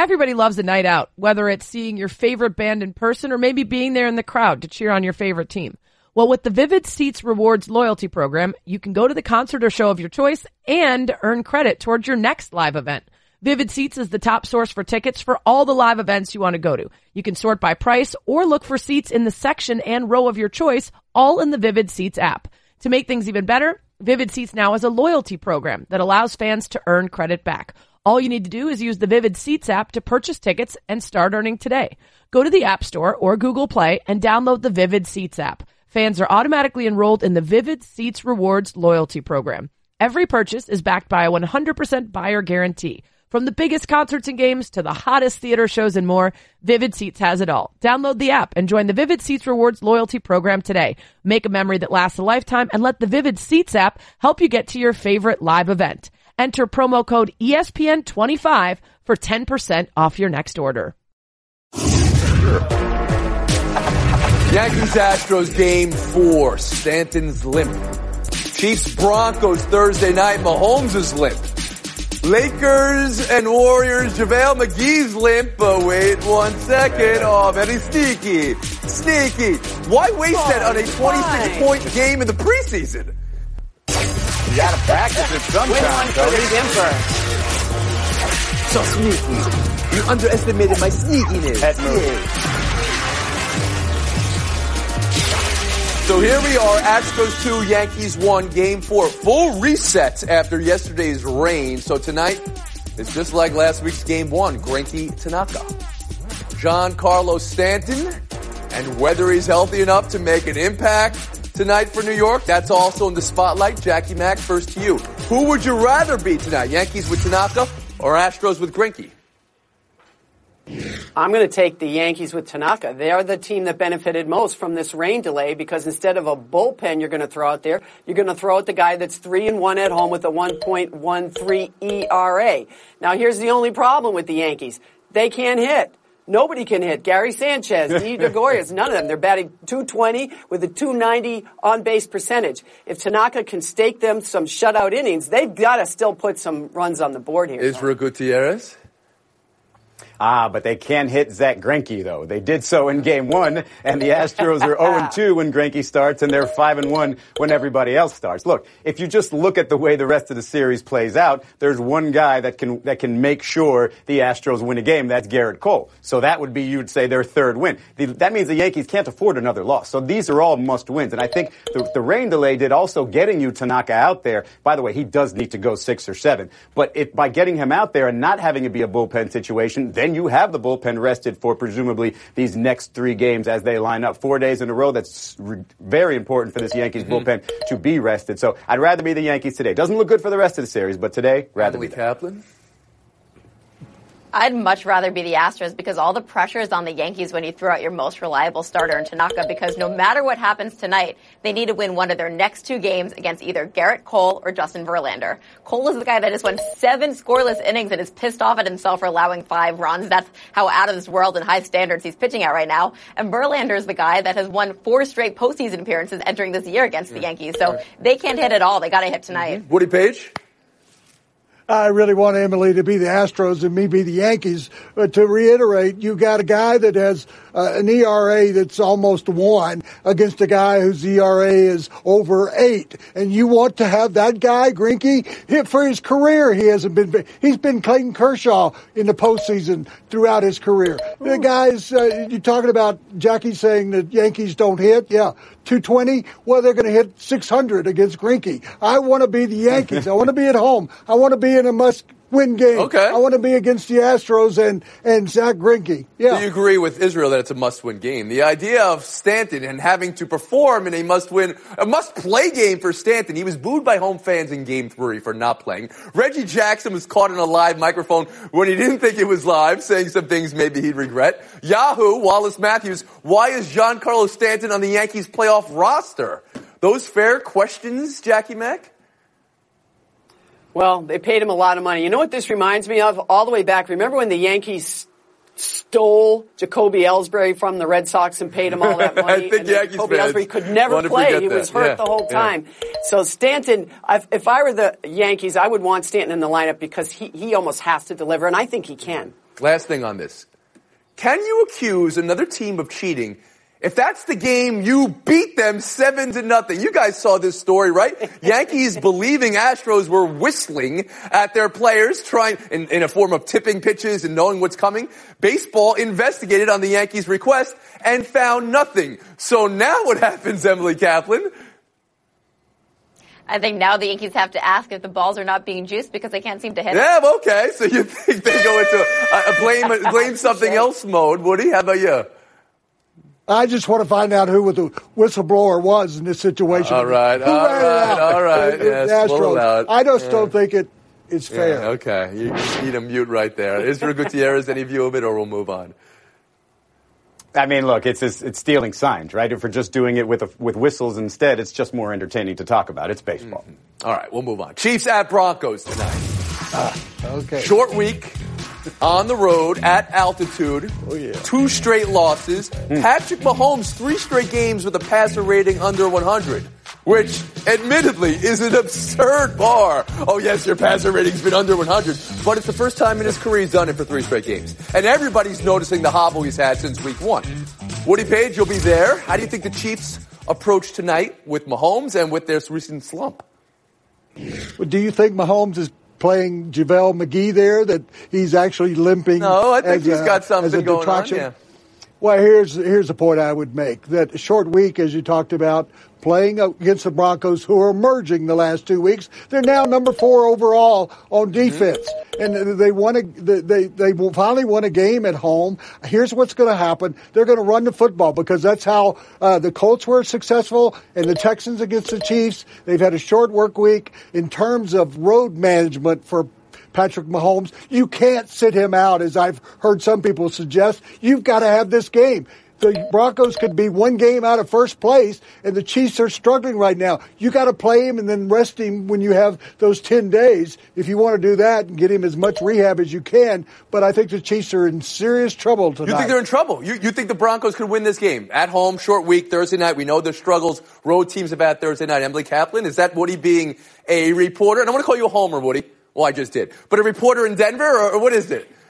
Everybody loves a night out, whether it's seeing your favorite band in person or maybe being there in the crowd to cheer on your favorite team. Well, with the Vivid Seats Rewards loyalty program, you can go to the concert or show of your choice and earn credit towards your next live event. Vivid Seats is the top source for tickets for all the live events you want to go to. You can sort by price or look for seats in the section and row of your choice, all in the Vivid Seats app. To make things even better, Vivid Seats now has a loyalty program that allows fans to earn credit back. All you need to do is use the Vivid Seats app to purchase tickets and start earning today. Go to the App Store or Google Play and download the Vivid Seats app. Fans are automatically enrolled in the Vivid Seats Rewards loyalty program. Every purchase is backed by a 100% buyer guarantee. From the biggest concerts and games to the hottest theater shows and more, Vivid Seats has it all. Download the app and join the Vivid Seats Rewards loyalty program today. Make a memory that lasts a lifetime and let the Vivid Seats app help you get to your favorite live event. Enter promo code ESPN25 for 10% off your next order. Yankees-Astros Game 4. Stanton's limp. Chiefs-Broncos Thursday night. Mahomes is limp. Lakers and Warriors. JaVale McGee's limp. But wait 1 second. Oh, very sneaky. Sneaky. Why waste that on a 26-point game in the preseason? You gotta practice it sometime, So sneaky. You underestimated my sneakiness. So here we are, Astros 2, Yankees 1, Game 4. Full reset after yesterday's rain. So tonight, it's just like last week's Game 1, Greinke Tanaka. Giancarlo Stanton, and whether he's healthy enough to make an impact tonight for New York, that's also in the spotlight. Jackie Mack, first to you. Who would you rather be tonight, Yankees with Tanaka or Astros with Greinke? I'm going to take the Yankees with Tanaka. They are the team that benefited most from this rain delay because instead of a bullpen you're going to throw out there, you're going to throw out the guy that's 3-1 at home with a 1.13 ERA. Now here's the only problem with the Yankees. They can't hit. Nobody can hit. Gary Sanchez, Didi Gregorius, none of them. They're batting .220 with a .290 on-base percentage. If Tanaka can stake them some shutout innings, they've got to still put some runs on the board here. Israel Gutierrez? But they can hit Zach Greinke, though. They did so in Game 1, and the Astros are 0-2 when Greinke starts, and they're 5-1 when everybody else starts. Look, if you just look at the way the rest of the series plays out, there's one guy that can make sure the Astros win a game. That's Garrett Cole. So that would be, you'd say, their third win. That means the Yankees can't afford another loss. So these are all must-wins. And I think the rain delay did also getting you Tanaka out there. By the way, he does need to go 6 or 7. But by getting him out there and not having it be a bullpen situation, then you have the bullpen rested for presumably these next 3 games as they line up. 4 days in a row. That's very important for this Yankees bullpen to be rested. So I'd rather be the Yankees today. Doesn't look good for the rest of the series, but today, rather be Kaplan. I'd much rather be the Astros because all the pressure is on the Yankees when you throw out your most reliable starter in Tanaka because no matter what happens tonight, they need to win one of their next 2 games against either Garrett Cole or Justin Verlander. Cole is the guy that has won 7 scoreless innings and is pissed off at himself for allowing 5 runs. That's how out of this world and high standards he's pitching at right now. And Verlander is the guy that has won 4 straight postseason appearances entering this year against the Yankees. So they can't hit at all. They got to hit tonight. Woody Page? I really want Emily to be the Astros and me be the Yankees. But to reiterate, you got a guy that has an ERA that's almost 1 against a guy whose ERA is over 8. And you want to have that guy, Greinke, hit for his career. He's been Clayton Kershaw in the postseason throughout his career. The guys, you're talking about Jackie saying that Yankees don't hit. Yeah. 220, well, they're going to hit 600 against Greinke. I want to be the Yankees. I want to be at home. I want to be in a must-win game. Okay. I want to be against the Astros and Zach Greinke. Yeah. Do you agree with Israel that it's a must-win game? The idea of Stanton and having to perform in a must-play game for Stanton. He was booed by home fans in Game 3 for not playing. Reggie Jackson was caught on a live microphone when he didn't think it was live, saying some things maybe he'd regret. Yahoo, Wallace Matthews, why is Giancarlo Stanton on the Yankees playoff roster? Those fair questions, Jackie Mack? Well, they paid him a lot of money. You know what this reminds me of? All the way back. Remember when the Yankees stole Jacoby Ellsbury from the Red Sox and paid him all that money? I think Yankees Jacoby Ellsbury could never play. He was hurt the whole time. So Stanton, if I were the Yankees, I would want Stanton in the lineup because he almost has to deliver, and I think he can. last thing on this. Can you accuse another team of cheating if that's the game you beat them 7-0? You guys saw this story, right? Yankees believing Astros were whistling at their players, trying in a form of tipping pitches and knowing what's coming. Baseball investigated on the Yankees' request and found nothing. So now what happens, Emily Kaplan? I think now the Yankees have to ask if the balls are not being juiced because they can't seem to hit it. Yeah, okay. So you think they go into a blame something else mode. Woody, how about you? I just want to find out who the whistleblower was in this situation. All right. Yes, pull it out. I just don't think it's fair. Yeah, okay. You need a mute right there. Israel Gutierrez, any view of it, or we'll move on? I mean, look, it's stealing signs, right? If we're just doing it with whistles instead, it's just more entertaining to talk about. It's baseball. Mm-hmm. All right, we'll move on. Chiefs at Broncos tonight. Okay. Short week. On the road, at altitude, 2 straight losses. Patrick Mahomes, 3 straight games with a passer rating under 100, which admittedly is an absurd bar. Oh yes, your passer rating's been under 100, but it's the first time in his career he's done it for 3 straight games. And everybody's noticing the hobble he's had since week 1. Woody Page, you'll be there. How do you think the Chiefs approach tonight with Mahomes and with their recent slump? Do you think Mahomes is playing JaVale McGee there, that he's actually limping? No, I think he's got something going on, yeah. Well, here's the point I would make. That short week, as you talked about, playing against the Broncos, who are emerging the last 2 weeks. They're now number 4 overall on defense. And they finally won a game at home. Here's what's going to happen. They're going to run the football because that's how the Colts were successful and the Texans against the Chiefs. They've had a short work week. In terms of road management for Patrick Mahomes, you can't sit him out, as I've heard some people suggest. You've got to have this game. The Broncos could be 1 game out of first place, and the Chiefs are struggling right now. You got to play him and then rest him when you have those 10 days, if you want to do that and get him as much rehab as you can. But I think the Chiefs are in serious trouble tonight. You think they're in trouble? You think the Broncos could win this game? At home, short week, Thursday night. We know their struggles. Road teams have had Thursday night. Emily Kaplan, is that Woody being a reporter? And I want to call you a homer, Woody. Well, I just did. But a reporter in Denver, or what is it?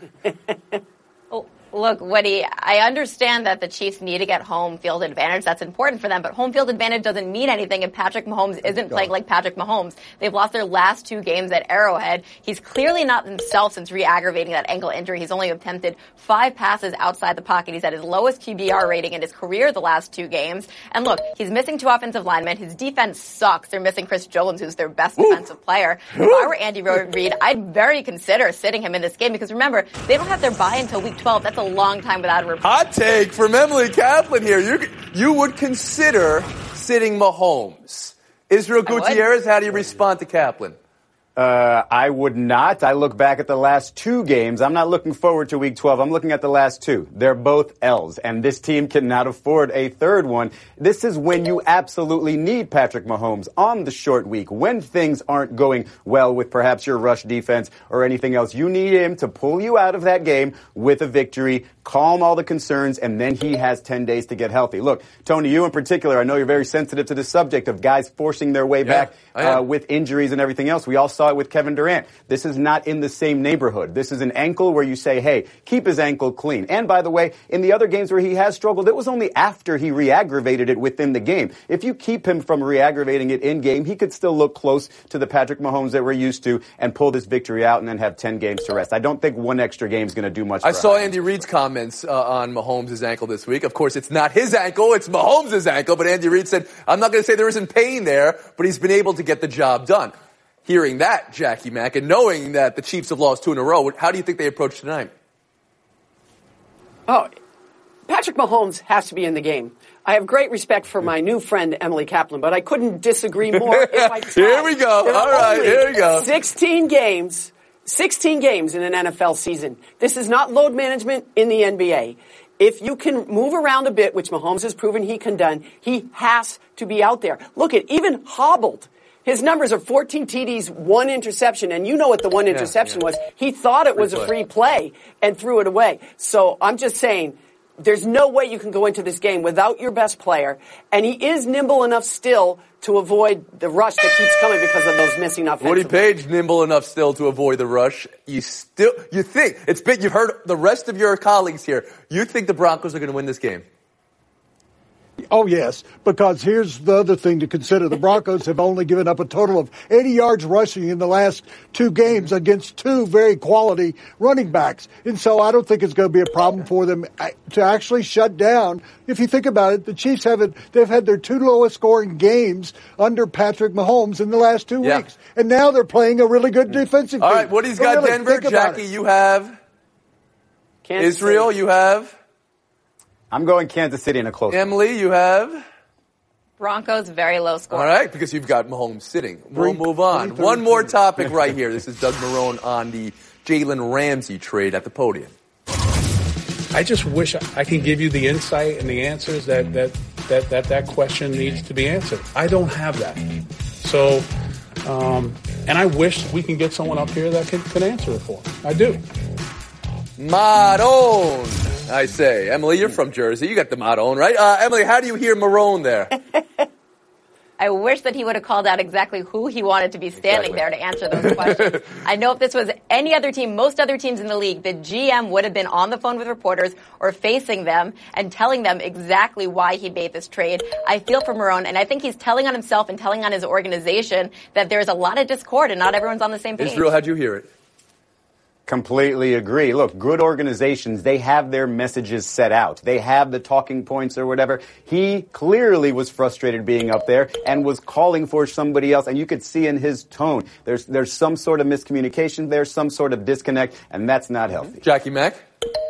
Look, Woody, I understand that the Chiefs need to get home field advantage. That's important for them, but home field advantage doesn't mean anything if Patrick Mahomes isn't playing like Patrick Mahomes. They've lost their last 2 games at Arrowhead. He's clearly not himself since re-aggravating that ankle injury. He's only attempted 5 passes outside the pocket. He's at his lowest QBR rating in his career the last 2 games. And look, he's missing 2 offensive linemen. His defense sucks. They're missing Chris Jones, who's their best defensive player. If I were Andy Reid, I'd very consider sitting him in this game because remember, they don't have their bye until week 12. That's a long time without a report. Hot take from Emily Kaplan here. You would consider sitting Mahomes. Israel Gutierrez, how do you respond to Kaplan? I would not. I look back at the last 2 games. I'm not looking forward to week 12. I'm looking at the last 2. They're both L's, and this team cannot afford a third one. This is when you absolutely need Patrick Mahomes on the short week, when things aren't going well with perhaps your rush defense or anything else. You need him to pull you out of that game with a victory, calm all the concerns, and then he has 10 days to get healthy. Look, Tony, you in particular, I know you're very sensitive to the subject of guys forcing their way back with injuries and everything else. We all saw it with Kevin Durant. This is not in the same neighborhood. This is an ankle where you say, hey, keep his ankle clean. And by the way, in the other games where he has struggled, it was only after he re-aggravated it within the game. If you keep him from re-aggravating it in game, he could still look close to the Patrick Mahomes that we're used to and pull this victory out and then have 10 games to rest. I don't think 1 extra game is going to do much. I saw Andy Reid's comments on Mahomes' ankle this week. Of course, it's not his ankle, it's Mahomes' ankle, but Andy Reid said, I'm not going to say there isn't pain there, but he's been able to get the job done. Hearing that, Jackie Mack, and knowing that the Chiefs have lost 2 in a row, how do you think they approach tonight? Oh, Patrick Mahomes has to be in the game. I have great respect for my new friend, Emily Kaplan, but I couldn't disagree more if I tried. Here we go. All right, here we go. 16 games in an NFL season. This is not load management in the NBA. If you can move around a bit, which Mahomes has proven he can do, he has to be out there. Look at even hobbled. His numbers are 14 TDs, 1 interception, and you know what the 1 interception was. He thought it was a free play and threw it away. So I'm just saying, there's no way you can go into this game without your best player, and he is nimble enough still to avoid the rush that keeps coming because of those missing offensive. Woody Page, nimble enough still to avoid the rush. You think, it's big, you've heard the rest of your colleagues here. You think the Broncos are going to win this game? Oh, yes, because here's the other thing to consider. The Broncos have only given up a total of 80 yards rushing in the last 2 games against 2 very quality running backs. And so I don't think it's going to be a problem for them to actually shut down. If you think about it, the Chiefs they've had their 2 lowest scoring games under Patrick Mahomes in the last 2 weeks. And now they're playing a really good defensive team. All right, Woody's got really, Denver. Jackie, you have Kansas Israel, City. You have? I'm going Kansas City in a close one. Emily, you have? Broncos, very low score. All right, because you've got Mahomes sitting. We'll move on. One more topic right here. This is Doug Marrone on the Jalen Ramsey trade at the podium. I just wish I could give you the insight and the answers that question needs to be answered. I don't have that. So, and I wish we can get someone up here that can answer it for me. I do. Marrone, I say. Emily, you're from Jersey. You got the Marrone, right? Emily, how do you hear Marrone there? I wish that he would have called out exactly who he wanted to be standing there to answer those questions. I know if this was any other team, most other teams in the league, the GM would have been on the phone with reporters or facing them and telling them exactly why he made this trade. I feel for Marrone, and I think he's telling on himself and telling on his organization that there's a lot of discord and not everyone's on the same page. Israel, how'd you hear it? Completely agree. Look, good organizations, they have their messages set out. They have the talking points or whatever. He clearly was frustrated being up there and was calling for somebody else. And you could see in his tone, there's some sort of miscommunication, there's some sort of disconnect, and that's not healthy. Jackie Mack?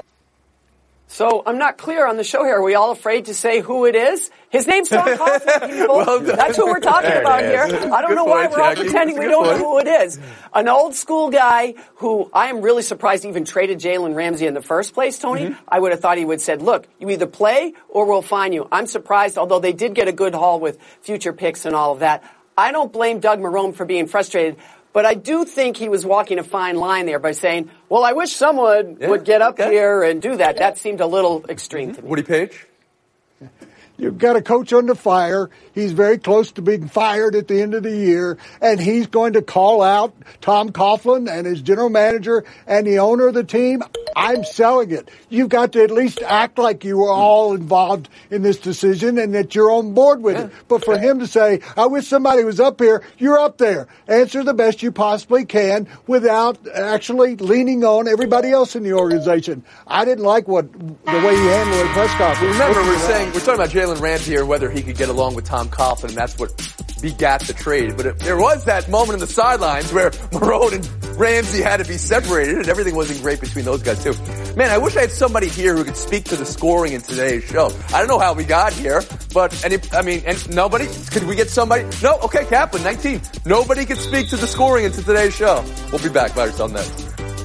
So I'm not clear on the show here. Are we all afraid to say who it is? His name's Tom Coughlin, people. Well that's who we're talking about here. I don't know why we're all pretending we don't know who it is. An old school guy who I am really surprised even traded Jalen Ramsey in the first place, Tony. Mm-hmm. I would have thought he would have said, look, you either play or we'll fine you. I'm surprised, although they did get a good haul with future picks and all of that. I don't blame Doug Marrone for being frustrated. But I do think he was walking a fine line there by saying, well, I wish someone would get up here and do that. That seemed a little extreme to me. Woody Page? You've got a coach under fire. He's very close to being fired at the end of the year, and he's going to call out Tom Coughlin and his general manager and the owner of the team. I'm selling it. You've got to at least act like you were all involved in this decision and that you're on board with it. But for him to say, I wish somebody was up here, you're up there. Answer the best you possibly can without actually leaning on everybody else in the organization. I didn't like the way he handled the press conference. Remember, we're talking about Jalen Ramsey here, whether he could get along with Tom Coughlin, and that's what begat the trade. But there was that moment in the sidelines where Marrone and Ramsey had to be separated, and everything wasn't great between those guys too. Man, I wish I had somebody here who could speak to the scoring in today's show. I don't know how we got here, but and nobody. Could we get somebody? No. Okay, Kaplan, 19. Nobody could speak to the scoring into today's show. We'll be back. Buy yourself next.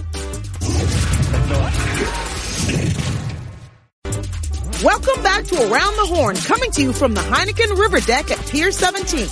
Welcome back to Around the Horn, coming to you from the Heineken River Deck at Pier 17.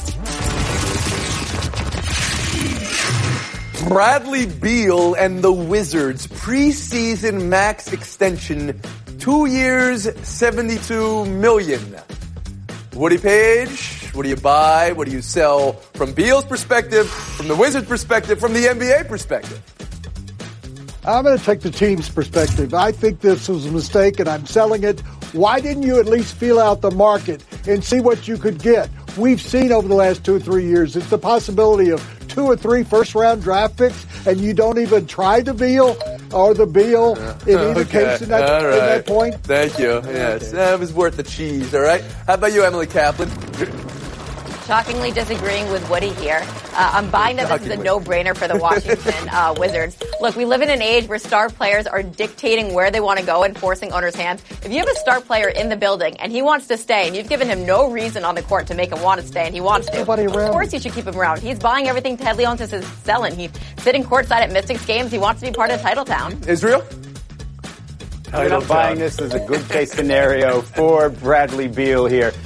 Bradley Beal and the Wizards preseason max extension, 2 years, $72 million. Woody Page, what do you buy? What do you sell? From Beal's perspective, from the Wizards' perspective, from the NBA perspective? I'm going to take the team's perspective. I think this was a mistake, and I'm selling it. Why didn't you at least feel out the market and see what you could get? We've seen over the last 2 or 3 years, it's the possibility of 2 or 3 first-round draft picks, and you don't even try the Beal or the Beal in either case in that point. Thank you. Yes, that was worth the cheese, all right? How about you, Emily Kaplan? Shockingly disagreeing with Woody here. I'm buying that this is a no-brainer for the Washington Wizards. Look, we live in an age where star players are dictating where they want to go and forcing owners' hands. If you have a star player in the building and he wants to stay and you've given him no reason on the court to make him want to stay and he wants to, of course you should keep him around. He's buying everything Ted Leonsis is selling. He's sitting courtside at Mystics games. He wants to be part of Titletown. Israel? I'm buying this as a good case scenario for Bradley Beal here.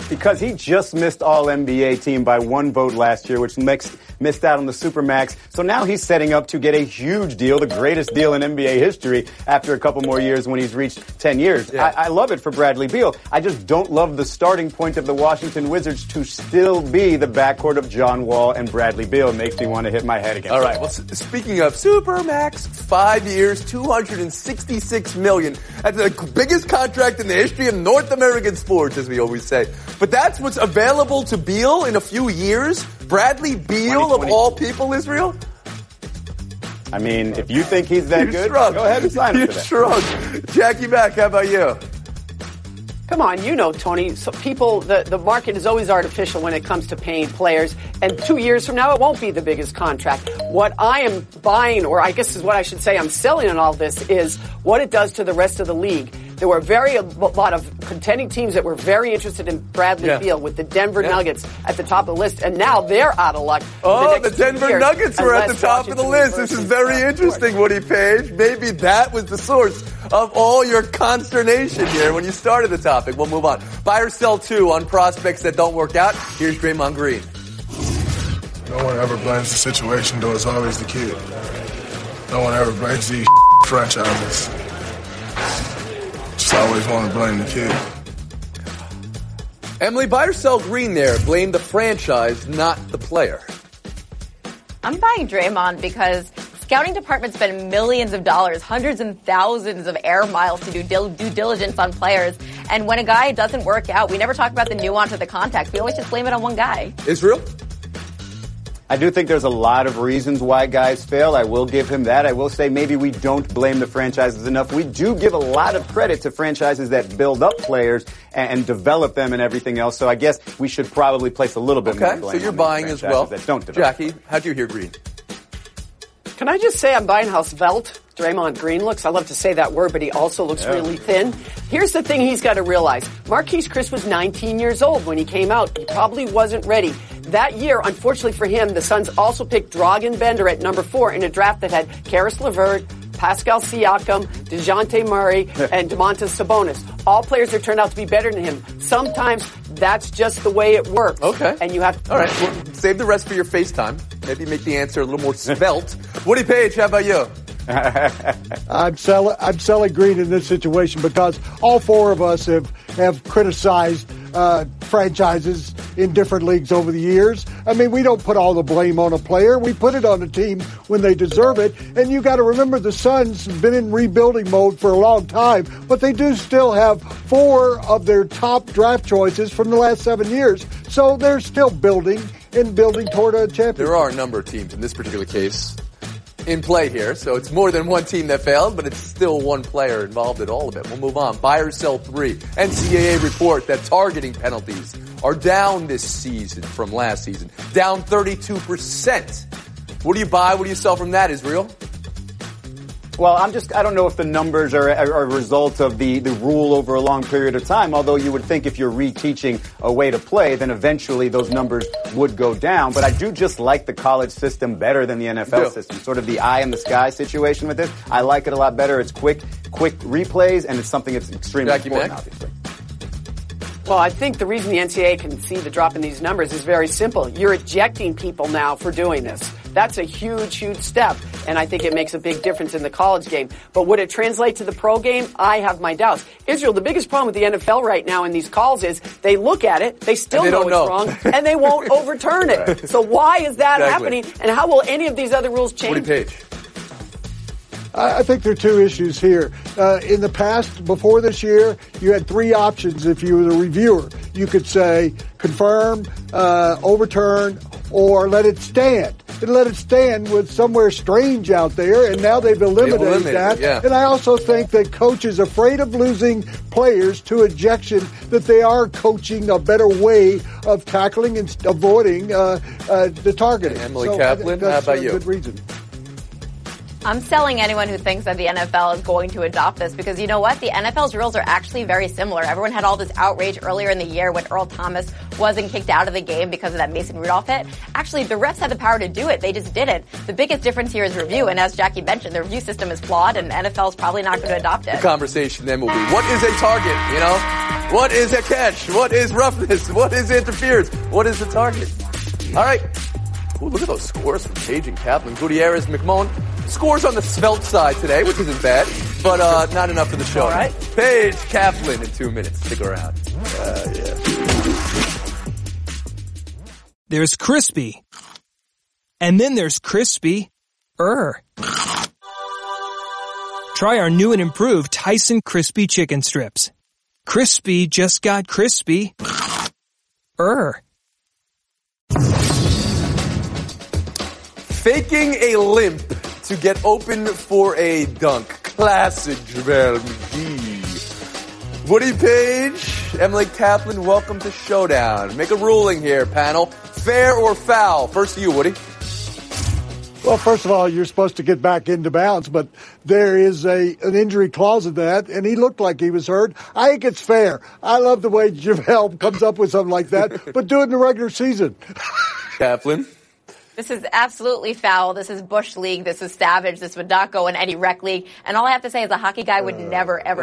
Because he just missed All-NBA team by 1 vote last year, which missed out on the Supermax. So now he's setting up to get a huge deal, the greatest deal in NBA history, after a couple more years when he's reached 10 years. Yeah. I love it for Bradley Beal. I just don't love the starting point of the Washington Wizards to still be the backcourt of John Wall and Bradley Beal. It makes me want to hit my head against All right. Well, speaking of Supermax, 5 years, $266 million. That's the biggest contract in the history of North American sports, as we always say. But that's what's available to Beal in a few years? Bradley Beal, of all people, Israel? I mean, if you think he's that good, shrugged. Go ahead and sign him for that. Shrugged. Jackie Mack, how about you? Come on, you know, Tony, so people, the market is always artificial when it comes to paying players, and 2 years from now it won't be the biggest contract. What I am buying, or I guess is what I should say I'm selling in all this, is what it does to the rest of the league. There were a lot of contending teams that were very interested in Bradley Beal, with the Denver Nuggets at the top of the list, and now they're out of luck. The Denver Nuggets were at the top of the list. This is very interesting, Woody Page. Maybe that was the source of all your consternation here when you started the topic. We'll move on. Buy or sell 2 on prospects that don't work out. Here's Draymond Green. No one ever blames the situation, though. It's always the kid. No one ever blames these franchises. Just always want to blame the kid. Emily, buy or sell Green there. Blame the franchise, not the player. I'm buying Draymond because scouting departments spend millions of dollars, hundreds and thousands of air miles to do due diligence on players. And when a guy doesn't work out, we never talk about the nuance of the context. We always just blame it on one guy. Israel? I do think there's a lot of reasons why guys fail. I will give him that. I will say maybe we don't blame the franchises enough. We do give a lot of credit to franchises that build up players and develop them and everything else. So I guess we should probably place a little bit more blame. Okay, so you're buying as well. That don't develop. Jackie, how'd you hear Green? Can I just say I'm buying how svelte Draymond Green looks? I love to say that word, but he also looks really thin. Here's the thing he's got to realize. Marquise Chris was 19 years old when he came out. He probably wasn't ready. That year, unfortunately for him, the Suns also picked Dragan Bender at number 4 in a draft that had Karis LeVert, Pascal Siakam, DeJounte Murray, and Domantas Sabonis. All players that turned out to be better than him. Sometimes that's just the way it works. Okay. And you have to... All right, well, save the rest for your FaceTime. Maybe make the answer a little more svelte. Woody Page, how about you? I'm selling Green in this situation because all 4 of us have criticized franchises in different leagues over the years. I mean, we don't put all the blame on a player. We put it on a team when they deserve it. And you got to remember the Suns have been in rebuilding mode for a long time, but they do still have 4 of their top draft choices from the last 7 years. So they're still building toward a championship. There are a number of teams in this particular case in play here, so it's more than one team that failed, but it's still one player involved in all of it. We'll move on. Buy or sell 3. NCAA report that targeting penalties are down this season from last season. Down 32%. What do you buy? What do you sell from that, Israel? Well, I don't know if the numbers are a result of the rule over a long period of time, although you would think if you're reteaching a way to play, then eventually those numbers would go down. But I do just like the college system better than the NFL system. Sort of the eye in the sky situation with this. I like it a lot better. It's quick replays, and it's something that's extremely important, obviously. Well, I think the reason the NCAA can see the drop in these numbers is very simple. You're ejecting people now for doing this. That's a huge, huge step, and I think it makes a big difference in the college game. But would it translate to the pro game? I have my doubts. Israel, the biggest problem with the NFL right now in these calls is they look at it, they still know it's wrong, and they won't overturn it. Right. So why is that happening, and how will any of these other rules change? Woody Page. I think there are 2 issues here. In the past, before this year, you had 3 options if you were the reviewer. You could say confirm, overturn, or let it stand. And let it stand with somewhere strange out there, and now they've eliminated that. Yeah. And I also think that coaches afraid of losing players to ejection, that they are coaching a better way of tackling and avoiding the targeting. Emily Kaplan, how about you? Good reason. I'm selling anyone who thinks that the NFL is going to adopt this because you know what? The NFL's rules are actually very similar. Everyone had all this outrage earlier in the year when Earl Thomas wasn't kicked out of the game because of that Mason Rudolph hit. Actually, the refs had the power to do it. They just didn't. The biggest difference here is review, and as Jackie mentioned, the review system is flawed, and the NFL is probably not going to adopt it. The conversation then will be, what is a target, you know? What is a catch? What is roughness? What is interference? What is the target? All right. Ooh, look at those scores from Page and Kaplan. Gutierrez, McMullen. Scores on the svelte side today, which isn't bad, but not enough for the show. All right. Page, Kaplan in 2 minutes. Stick around. There's crispy. And then there's crispy-er. Try our new and improved Tyson Crispy Chicken Strips. Crispy just got crispy-er. Faking a limp to get open for a dunk. Classic JaVale McGee. Woody Page, Emily Kaplan, welcome to Showdown. Make a ruling here, panel. Fair or foul? First to you, Woody. Well, first of all, you're supposed to get back into bounds, but there is an injury clause in that, and he looked like he was hurt. I think it's fair. I love the way JaVale comes up with something like that, but do it in the regular season. Kaplan. This is absolutely foul. This is Bush League. This is savage. This would not go in any rec league. And all I have to say is a hockey guy would never, ever.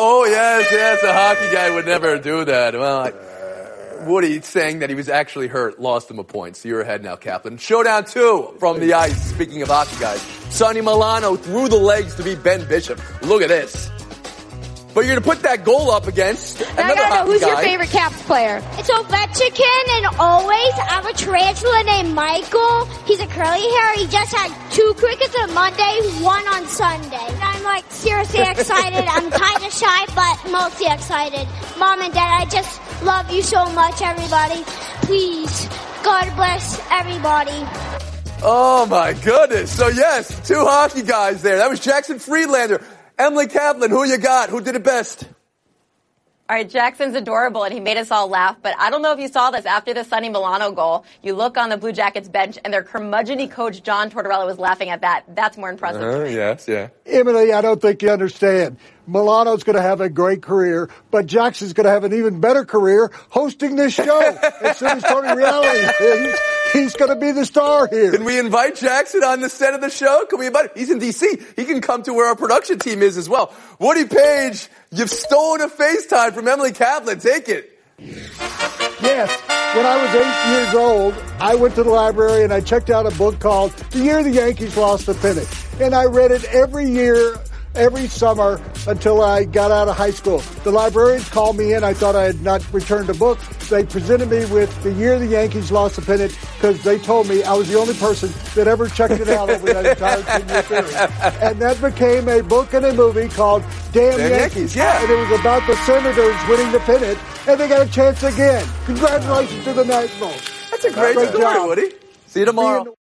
Yes, a hockey guy would never do that. Well, Woody saying that he was actually hurt lost him a point. So you're ahead now, Kaplan. Showdown 2 from the ice. Speaking of hockey guys, Sonny Milano threw the legs to beat Ben Bishop. Look at this. But you're going to put that goal up against another hockey guy. Who's your favorite Caps player? It's Ovechkin, and always I have a tarantula named Michael. He's a curly hair. He just had 2 crickets on Monday, 1 on Sunday. I'm like seriously excited. I'm kind of shy, but mostly excited. Mom and Dad, I just love you so much, everybody. Please, God bless everybody. Oh my goodness. So yes, 2 hockey guys there. That was Jackson Friedlander. Emily Kaplan, who you got? Who did it best? All right, Jackson's adorable, and he made us all laugh. But I don't know if you saw this. After the Sonny Milano goal, you look on the Blue Jackets bench, and their curmudgeon-y coach, John Tortorella, was laughing at that. That's more impressive. Yes, yeah. Emily, I don't think you understand. Milano's going to have a great career, but Jackson's going to have an even better career hosting this show. As soon as Tony Reali, he's going to be the star here. Can we invite Jackson on the set of the show? Can we invite him? He's in D.C. He can come to where our production team is as well. Woody Page, you've stolen a FaceTime from Emily Kaplan. Take it. Yes. When I was 8 years old, I went to the library and I checked out a book called The Year the Yankees Lost the Pennant. And I read it every year, every summer until I got out of high school. The librarians called me in. I thought I had not returned a book. They presented me with The Year the Yankees Lost the Pennant because they told me I was the only person that ever checked it out over that entire 10-year period. And that became a book and a movie called Damn Yankees. Yeah. And it was about the Senators winning the pennant, and they got a chance again. Congratulations to the Nationals. That's a great story, job. Woody. See you tomorrow.